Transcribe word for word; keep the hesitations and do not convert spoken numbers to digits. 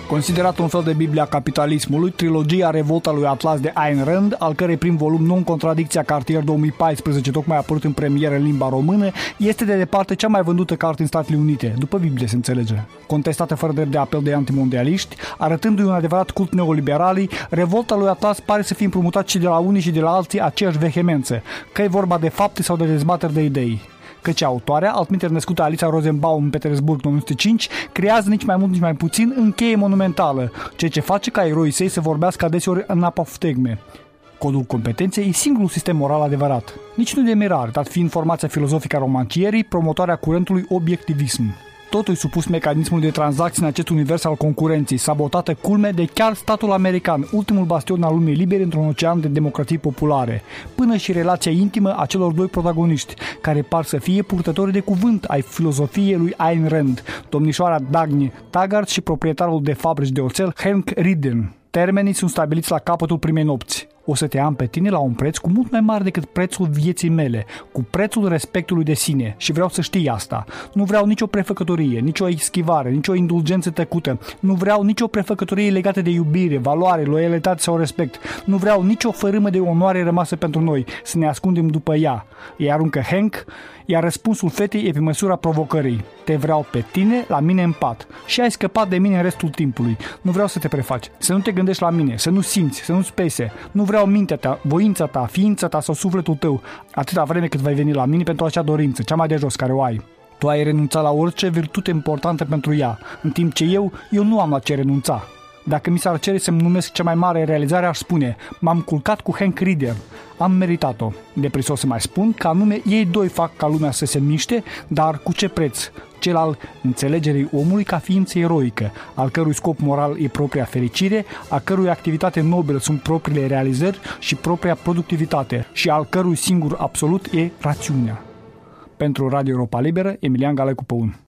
Considerat un fel de Biblia capitalismului, trilogia Revolta lui Atlas de Ayn Rand, al cărei prim volum Non-contradicția Cartier două mii paisprezece, tocmai a apărut în premieră în limba română, este de departe cea mai vândută carte în Statele Unite, după Biblie se înțelege. Contestată fără drept de apel de antimondialiști, arătându-i un adevărat cult neoliberalii, Revolta lui Atlas pare să fie împrumutat și de la unii și de la alții aceeași vehemență, că e vorba de fapte sau de dezbateri de idei. Căci autoarea, altminteri născută Alicia Rosenbaum în Petersburg nouă sute cinci, creează nici mai mult, nici mai puțin încheie monumentală, ceea ce face ca eroii săi să vorbească adeseori în apoftegme. Codul competenței e singurul sistem moral adevărat. Nici nu de mirare, dat fiind formația filozofică a romancierii, promotoarea curentului obiectivism. Totul e supus mecanismul de tranzacții în acest univers al concurenței, sabotată culme de chiar statul american, ultimul bastion al lumii libere într-un ocean de democrații populare, până și relația intimă a celor doi protagoniști, care par să fie purtători de cuvânt ai filozofiei lui Ayn Rand, domnișoara Dagny Taggart și proprietarul de fabrici de oțel Hank Ridden. Termenii sunt stabiliți la capătul primei nopți. O să te am pe tine la un preț cu mult mai mare decât prețul vieții mele, cu prețul respectului de sine. Și vreau să știi asta. Nu vreau nicio prefăcătorie, nicio eschivare, nicio indulgență tăcută. Nu vreau nicio prefăcătorie legată de iubire, valoare, loialitate sau respect. Nu vreau nicio fărâmă de onoare rămasă pentru noi, să ne ascundem după ea. Îi aruncă Hank, iar răspunsul fetei e pe măsura provocării. Te vreau pe tine, la mine în pat. Și ai scăpat de mine în restul timpului. Nu vreau să te prefaci, să nu te gândești la mine, să nu simți, să nu-ți pese. Nu vreau mintea ta, voința ta, ființa ta sau sufletul tău, atâta vreme cât vei veni la mine pentru acea dorință, cea mai de jos care o ai. Tu ai renunțat la orice virtute importantă pentru ea, în timp ce eu, eu nu am la ce renunța. Dacă mi s-ar cere să-mi numesc cea mai mare realizare, aș spune, m-am culcat cu Hank Ridder. Am meritat-o. De prisos să mai spun că anume ei doi fac ca lumea să se miște, dar cu ce preț? Cel al înțelegerii omului ca ființă eroică, al cărui scop moral e propria fericire, a cărui activitate nobilă sunt propriile realizări și propria productivitate și al cărui singur absolut e rațiunea. Pentru Radio Europa Liberă, Emilian Galecu Păun.